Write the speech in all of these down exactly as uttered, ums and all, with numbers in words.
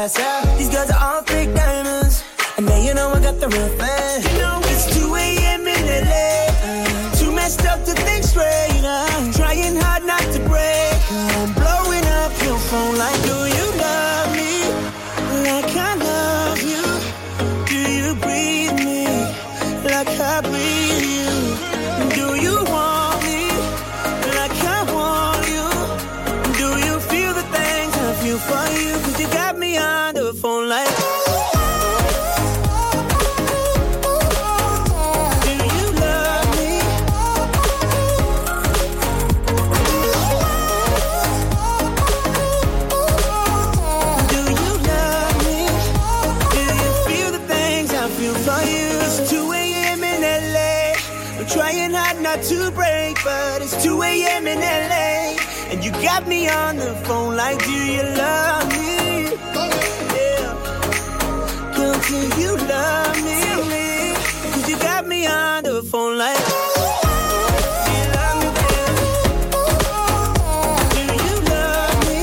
myself. These girls are all fake diamonds, and now you know I got the real thing. You know it's two a.m. in L A, uh, too messed up to think straight. I'm trying hard not to break. I'm blowing up your phone like, do you love me like I love you? Do you breathe me like I breathe you? Do you want me like I want you? Do you feel the things I feel for you? Cause you got me on the phone like, do you love me? Do you love me? Do you feel the things I feel for you? It's two a.m. in L A. I'm trying hard not to break, but it's two a.m. in L A. And you got me on the phone like, do you love me? Yeah. Girl, do you love me? Cause you got me on the phone like, do you love me, babe? Do you love me?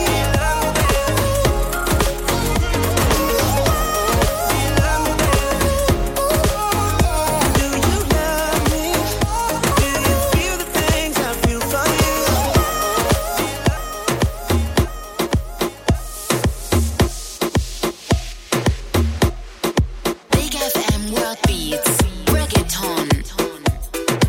Do you love me, babe? Do you love me? Do you feel the things I feel for you? Big F M World Beats, Reggaeton.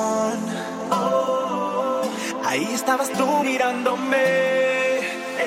corazón. Oh, ahí estabas tú mirándome.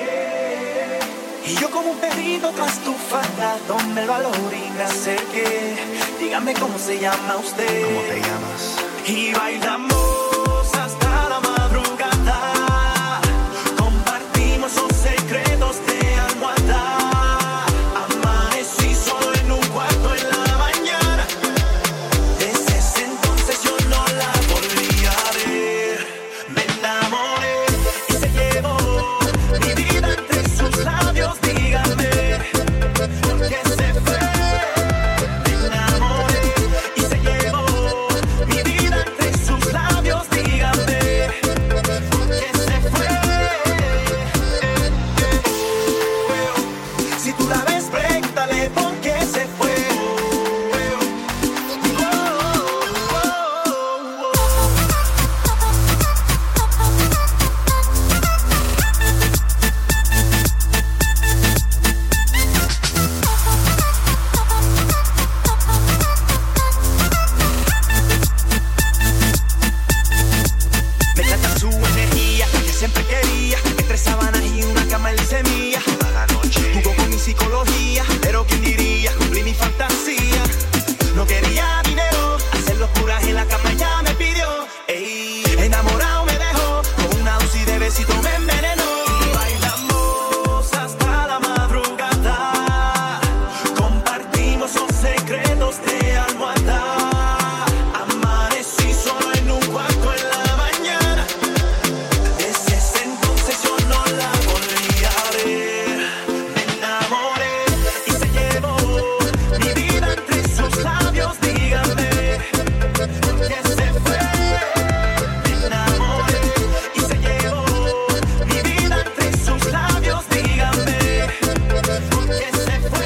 Y yo como un perrito tras tu falda tomé el valor y me acerqué. Dígame cómo se llama usted. ¿Cómo te llamas? Y bailamos hasta la madrugada. Compartimos los secretos de almohada. Amanecí solo en un cuarto en la mañana. Desde ese entonces yo no la volví a ver. Me enamoré y se llevó mi vida entre sus labios. Dígame por qué se fue. Me enamoré y se llevó mi vida entre sus labios. Dígame por qué se fue. Si tú la ves, pregúntale por qué se fue. Me encanta su energía, que siempre quería. Entre sábanas y una cama él hice mía. Toda la noche. Jugó con mi psicología, pero quién diría, cumplí mi fantasía. No quería dinero, hacer locuras en la cama ya me pidió. Ey, enamorado me dejó, con una dosis de besito me envenenó. Y bailamos hasta la madrugada. Compartimos los secretos de almohada. Amanecí solo en un cuarto en la mañana. Desde ese entonces yo no la volví a ver. Me enamoré y se llevó mi vida entre sus labios. Dígame por qué se fue. Me enamoré y se llevó mi vida entre sus labios. Dígame por qué se fue.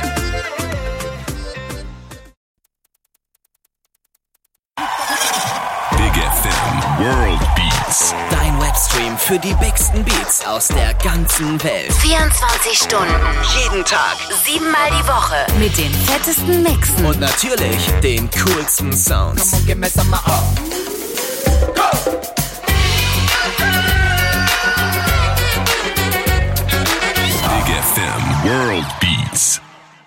Big F M World Beats. Dein Webstream für die bigsten Beats aus der ganzen Welt. vierundzwanzig Stunden, Jeden Tag. siebenmal die Woche mit den fettesten Mixen. Und natürlich den coolsten Sounds. Big F M World Beats.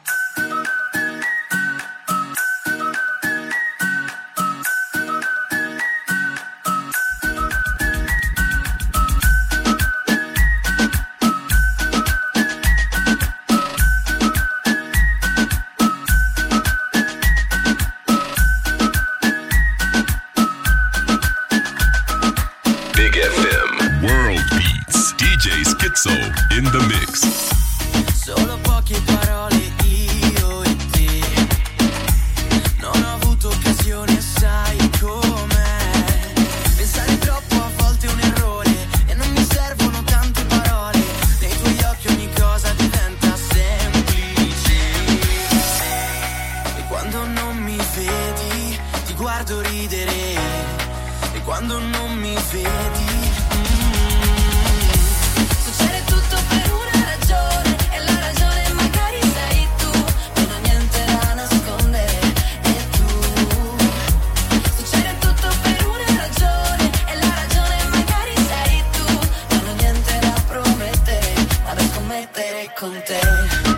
Big F M World Beats. D J Schizo in the mix. Solo poche parole io e te. Non ho avuto occasione, sai com'è. Pensare troppo a volte è un errore e non mi servono tante parole. Nei tuoi occhi ogni cosa diventa semplice. E quando non mi vedi ti guardo ridere. E quando non mi vedi succede tutto per una ragione, e la ragione magari sei tu. Non ho niente da nascondere, e tu. Succede tutto per una ragione, e la ragione magari sei tu. Non ho niente da promettere, vado a scommettere con te.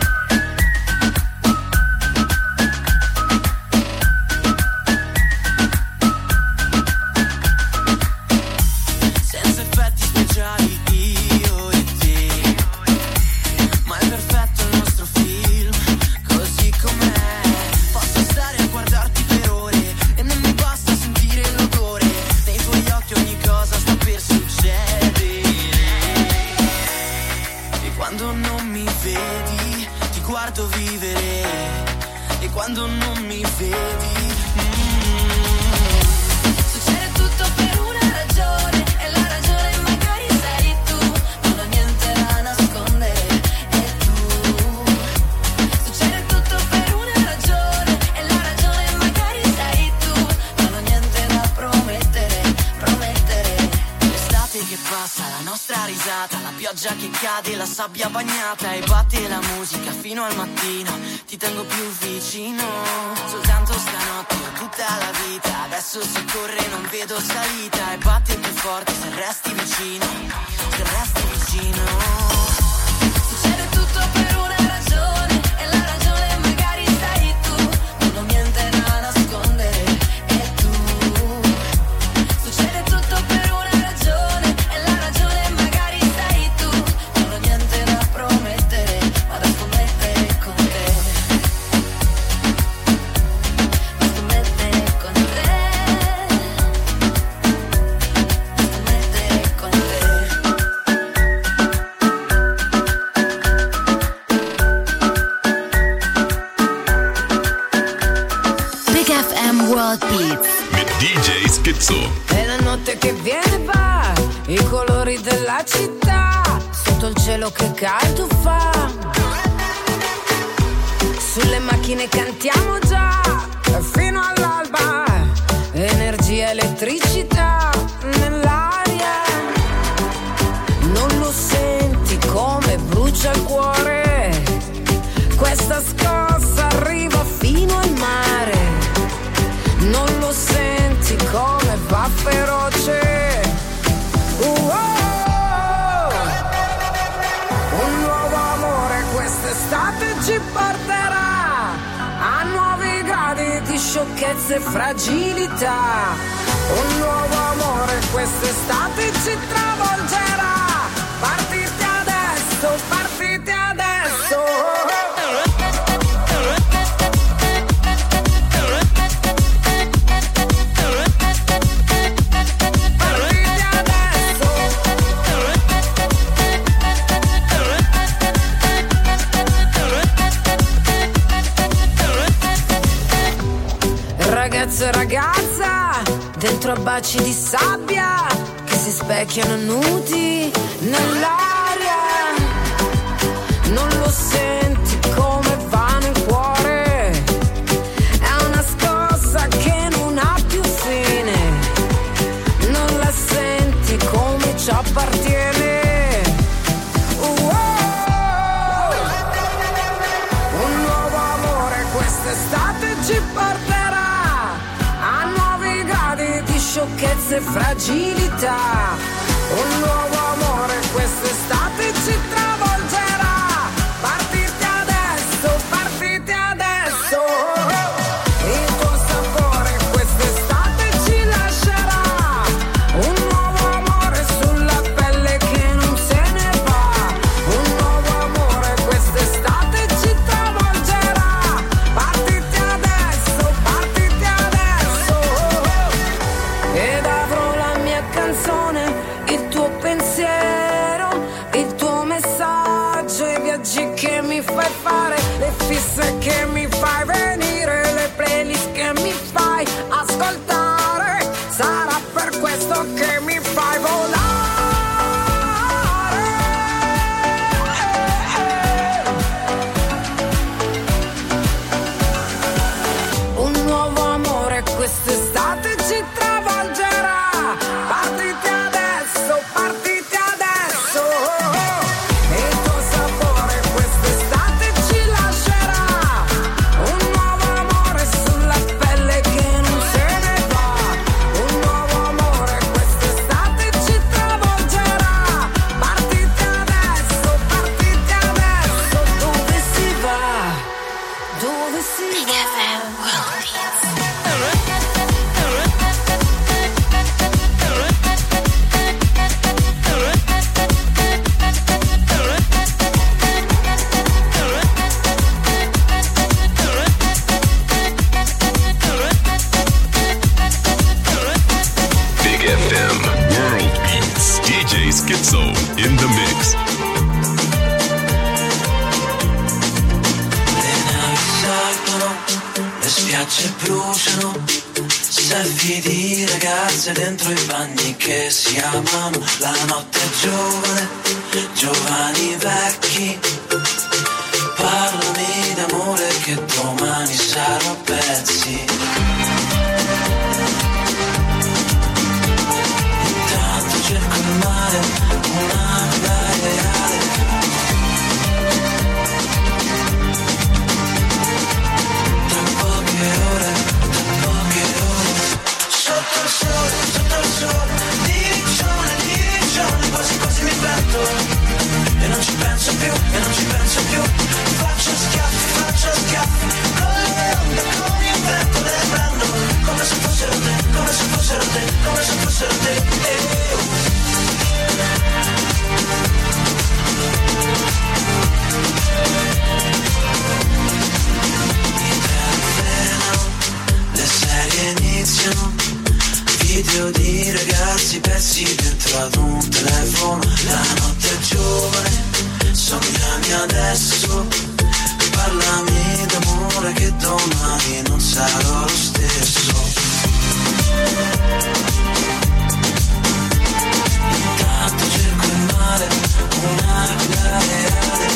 Senza effetti speciali io e te. Ma è perfetto il nostro film, così com'è. Posso stare a guardarti per ore e non mi basta sentire l'odore. Nei tuoi occhi ogni cosa sta per succedere. E quando non mi vedi ti guardo vivere. E quando non mi vedi succede tutto per una ragione, e la ragione magari sei tu. Non ho niente da nascondere, e tu. Succede tutto per una ragione, e la ragione magari sei tu. Non ho niente da promettere, promettere. L'estate che passa, la nostra risata, la pioggia che cade, la sabbia bagnata, e batte la musica fino al mattino. Ti tengo più vicino, soltanto stanotte ho tutto tutta la vita. Adesso si corre, non vedo salita. E batti più forte se resti vicino, se resti vicino. Succede tutto per una ragione, e la ragione magari sei tu. Non ho niente da nascondere, e tu. Succede tutto per una ragione, e la ragione magari sei tu. Non ho niente da promettere, ma da scommettere con te. Da scommettere con te. Da scommettere con te. Big F M World Beats. Mit D J Skizzo. È la notte che viene e va, i colori della città, sotto il cielo che caldo fa. Sulle macchine cantiamo già, fino all'alba, energia, elettricità nell'aria. Non lo senti come brucia il cuore? Questa scossa arriva fino al mare. Non lo senti come va feroce? Uh-oh! Un nuovo amore quest'estate ci porterà a nuovi gradi di sciocchezza e fragilità. Un nuovo amore quest'estate ci travolgerà. Partite adesso, partite adesso. Ragazzo e ragazza, dentro a baci di sabbia che si specchiano nudi nell'aria. Non lo senti come va nel cuore? È una scossa che non ha più fine. Non la senti come ci appartiene? Uh-oh! Un nuovo amore quest'estate ci porterà sciocchezza e fragilità. Un nuovo amore quest'estate ci travolgerà. Partite adesso, partite adesso. Il tuo sapore quest'estate ci lascerà. Un nuovo amore sulla pelle che non se ne va. Un nuovo amore quest'estate ci travolgerà. Partite adesso, partite adesso. Ed avrò la mia canzone, il tuo pensiero, il tuo messaggio, i viaggi che mi fai fare, le fisse che mi fai venire, le playlist che mi fai ascoltare. Sarà per questo che mi fai volare. Un nuovo amore quest'estate ci travolgerà. Partite adesso, partite adesso. Il tuo sapore quest'estate ci lascerà. Un nuovo amore sulla pelle che non se ne va. Un nuovo amore quest'estate ci travolgerà. Partite adesso, partite adesso. Dove si va? Dove si Big va? F M World Beats. Big F M World Beats. D J Skizzo in the mix. Le navi salgono, le spiagge bruciano, selfie di ragazze dentro i bagni che si amano. La notte è giovane, giovani vecchi. Parlami d'amore che domani sarò a pezzi. Intanto cerco il mare, una vita ideale. Tra poche ore, tra poche di ragazzi persi dentro ad un telefono. La notte è giovane, sognami adesso, parlami d'amore che domani non sarò lo stesso. Intanto cerco il mare, un'aria reale.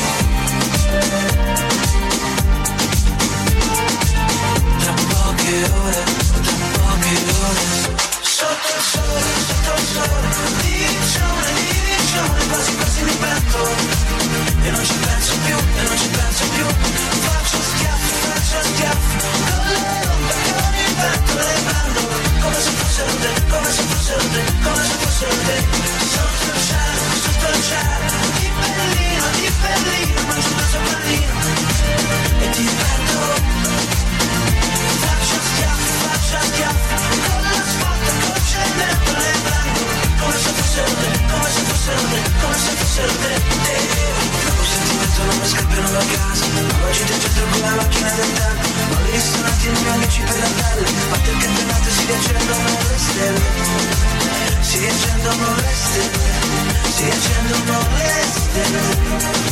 Tra poche ore, tra poche ore, sotto il sole, sotto il sole, divisione, divisione, quasi quasi mi petto. E non ci penso più, e non ci penso più. Faccio schiaffi, faccio schiaffi, con le onde, con il vento le prendo, come se fossero te, come se fossero te, come se fossero te. Sotto il cielo, sotto il cielo, di Berlino, di Berlino, mangio un soprannino e ti prendo. Faccio schiaffi, faccio schiaffi, con l'asfalto, col cemento le prendo, come se fossero te, come se fossero te, come se fossero te. Dopo sentimento non mi scappano da casa, oggi ti accetto con la macchina del tempo, ma li ristorati i miei amici per la pelle, ma te che tenate si riaccendono le stelle, si riaccendono le stelle, si riaccendono le stelle.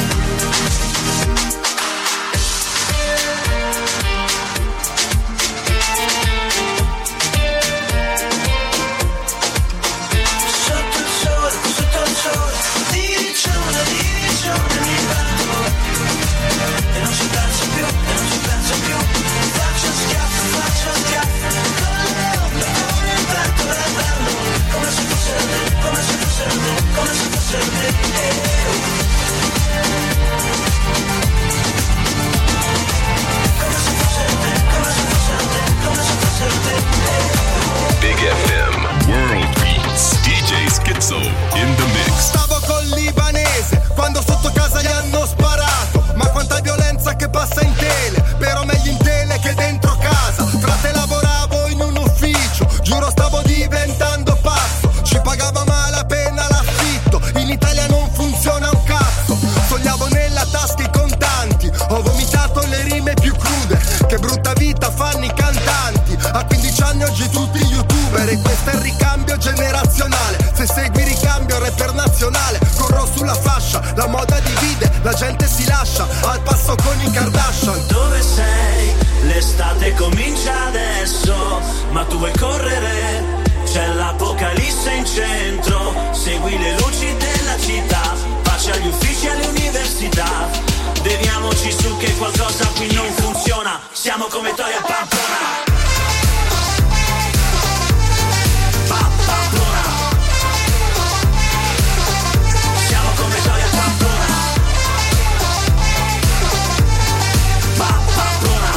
Big F M World Beats, D J Skitzo in the mix. Stavo col libanese quando sotto casa gli hanno sparato, ma quanta violenza che passa in tele, però meglio in tele che dentro casa. Frate, lavoravo in un ufficio, giuro stavo diventando pazzo, ci pagava malapena l'affitto, in Italia non funziona un cazzo. Sognavo nella tasca i contanti, ho vomitato le rime più crude, che brutta vita fanno i cantanti. A quindici anni oggi tutti youtuber e questo è il ricambio generazionale. Se segui ricambio rapper nazionale, corro sulla fascia, la moda divide, la gente si lascia, al passo con i Kardashian. Dove sei? L'estate comincia adesso, ma tu vuoi correre? C'è l'apocalisse in centro, segui le luci della città, pace agli uffici e alle università. Beviamoci su che qualcosa qui non funziona, siamo come Toy e Pamplona. Pamplona. Siamo come Toy e Pamplona. Pamplona.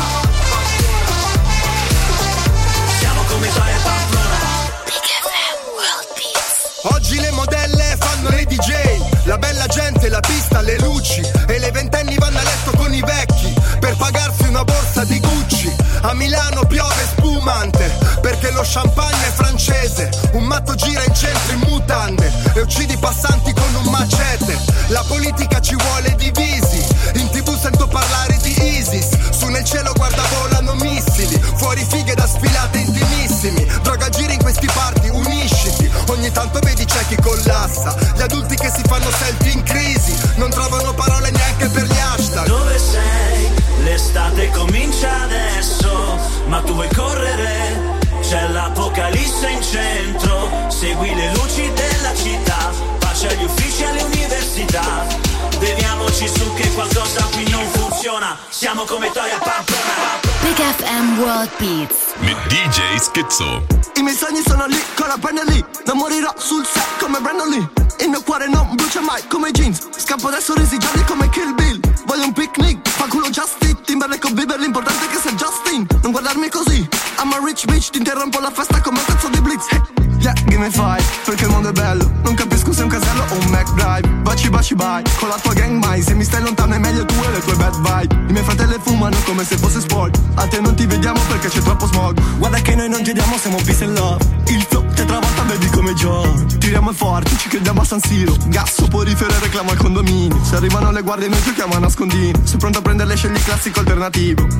Siamo come Toy e Pamplona. Big F M World Beats. Oggi le modelle fanno le D J, la bella gente, la pista, le luci, e le ventenni vanno a letto con i vecchi per pagarsi una borsa di Gucci. A Milano piove spumante perché lo champagne è francese, un matto gira in centro in mutande e uccidi passanti con un macete. La politica ci vuole divisi, in tv sento parlare di ISIS, su nel cielo guarda volano missili, fuori fighe da sfilate intimissimi, droga giri in questi party, unisciti, ogni tanto vedi c'è chi collassa, gli adulti che si fanno selfie in crisi, non trovano parole neanche per gli hashtag. Dove sei? L'estate comincia adesso, ma tu vuoi correre? C'è l'apocalisse in centro, segui le luci della città, pace agli uffici e alle università. Beviamoci su che qualcosa qui non funziona, siamo come Toy e Pamplona. Big F M World Beats. Mit D J Skitzo. I miei sogni sono lì, con la penna lì, non morirò sul set come Brandon Lee. Il mio cuore non brucia mai come i jeans, scappo da sorrisi gialli come Kill Bill. Voglio un picnic, fa culo Justin, Timberlake o Bieber, l'importante è che sei Justin. Non guardarmi così, I'm a rich bitch, ti interrompo la festa come un pezzo di Blitz. Yeah, give me five, perché il mondo è bello, non capisco se è un casello o un McDrive. Baci baci bye, con la tua gang mai, se mi stai lontano è meglio tu e le tue bad vibe. I miei fratelli fumano come se fosse sport, a te non ti vediamo perché c'è troppo smog. Guarda che noi non giriamo, siamo peace and love. Il flow ti travolta, vedi come John. Tiriamo forti, ci crediamo a San Siro. Gas soporifero e reclamo al condominio. Se arrivano le guardie noi giochiamo a nascondino. Sei pronto a prendere le scegli classico alternativo. Uh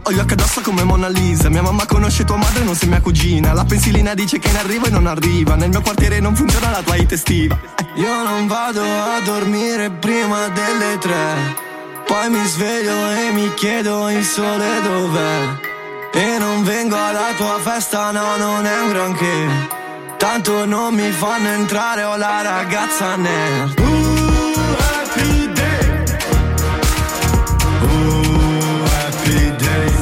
Ho gli occhi addosso come Mona Lisa. Mia mamma conosce tua madre, non sei mia cugina. La pensilina dice che ne arriva e non arriva. Nel mio quartiere non funziona la tua hit estiva. Io non vado a dormire prima delle tre. Poi mi sveglio e mi chiedo il sole dov'è. E non vengo alla tua festa, no, non è un granché. Tanto non mi fanno entrare, ho la ragazza nerd. Ooh, happy day. Ooh, happy day.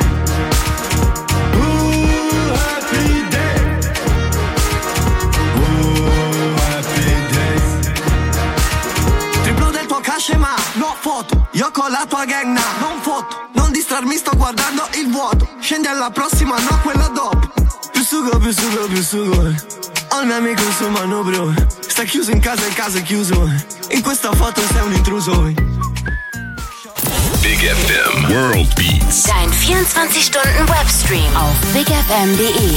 Ooh, happy day. Ooh, happy day. Triplo del tuo cash ma no foto. Io con la tua gang na, non foto. Non distrarmi, sto guardando il vuoto. Scendi alla prossima, no quella dopo. Più sugo, più sugo, più sugo. Ho il mio amico il suo manubrio. Sta chiuso in casa, il caso è chiuso. In questa foto sei un intruso. Big F M World Beats. Dein vierundzwanzig Stunden Webstream auf big f m punkt d e.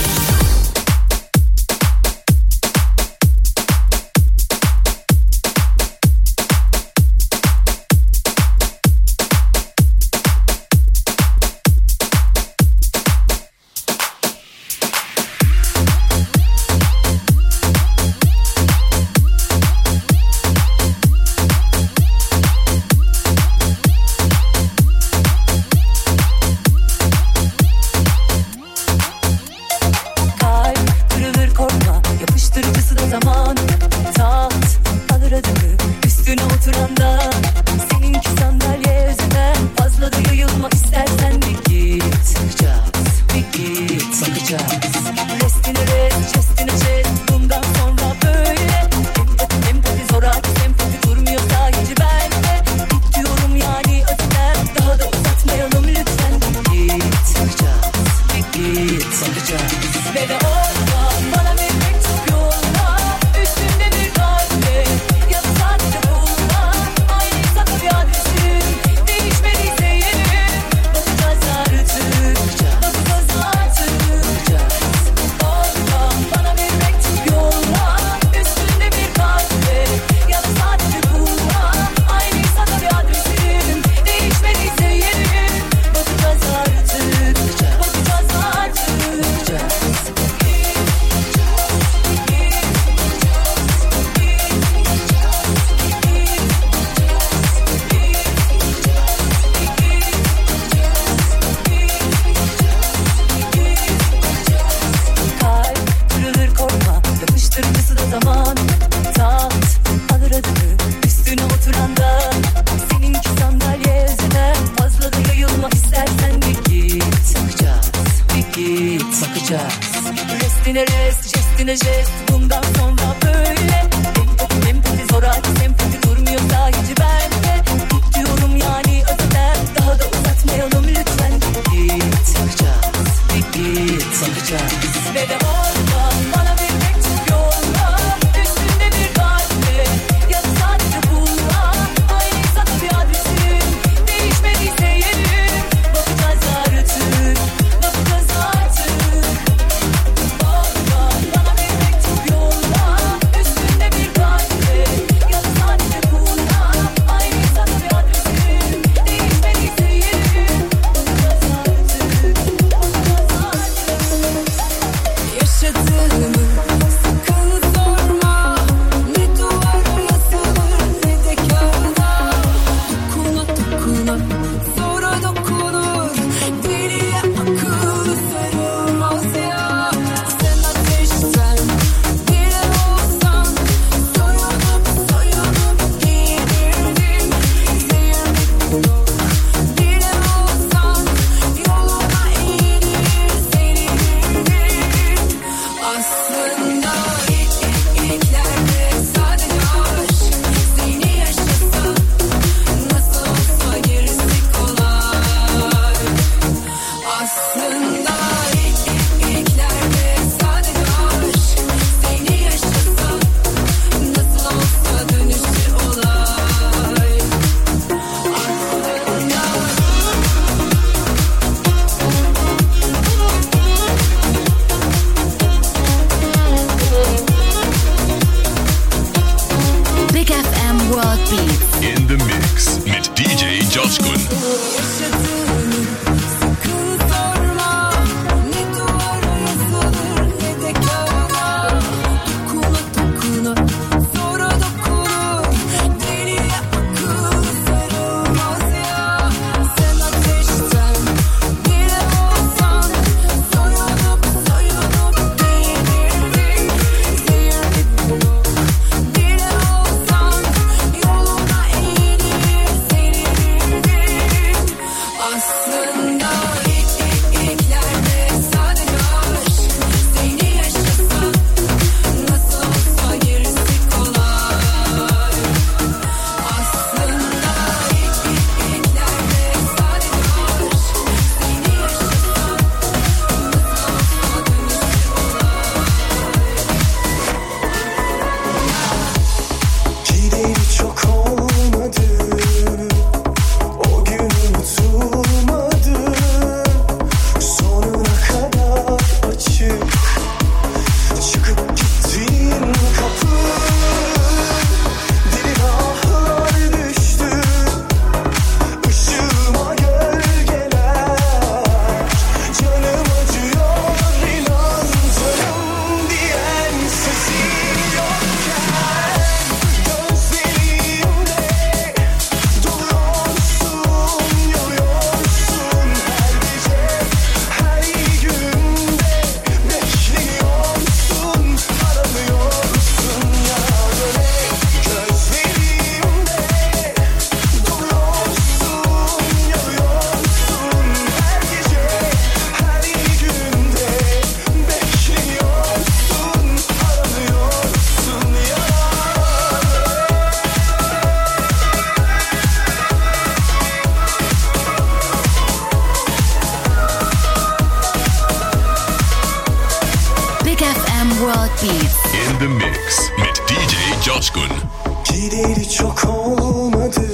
Beats. In the Mix mit D J Coşkun. Gideri çok olmadı,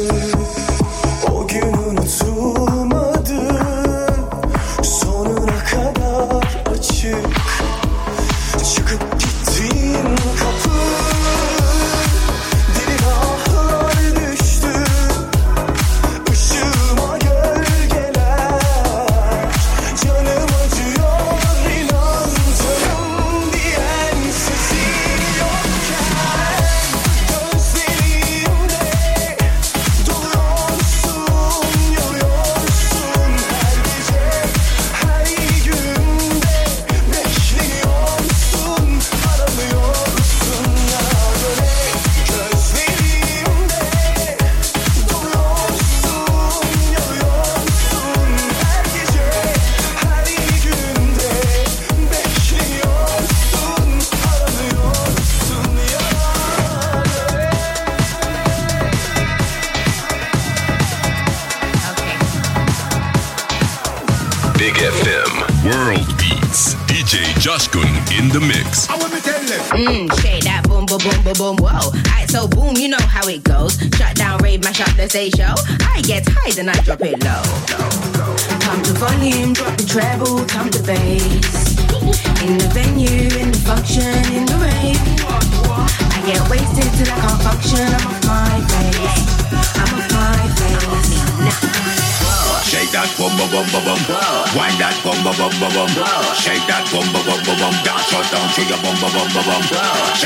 o gün unutulmadı, sonuna kadar açık çıkıp gittiğin kapı. Derin ahlar düştü, ışığıma gölgeler, canım acıyor inan canım diyen sesin yokken, gözlerimde doluyorsun, yoruyorsun her gece, her günde bekliyorsun, aranıyorsun ya böyle, gözlerimde doluyorsun, yoruyorsun her gece, her günde bekliyorsun, aranıyorsun ya böyle. Big F M. World Beats. D J Coşkun in the mix. Mmm, shake that boom, boom, boom, boom, boom, whoa. Alright, so boom, you know how it goes. Shut down, rave, mash up the stage show. I get high, then I drop it low. Come to volume, drop the treble, come to bass. In the venue, in the function, in the rave. I get wasted till I can't function. I'm off my face. I'm off my face. Shake that boom boom boom boom boom. Wind that boom boom boom boom boom. Shake that boom boom boom boom boom. Dance right down to your boom boom boom boom boom.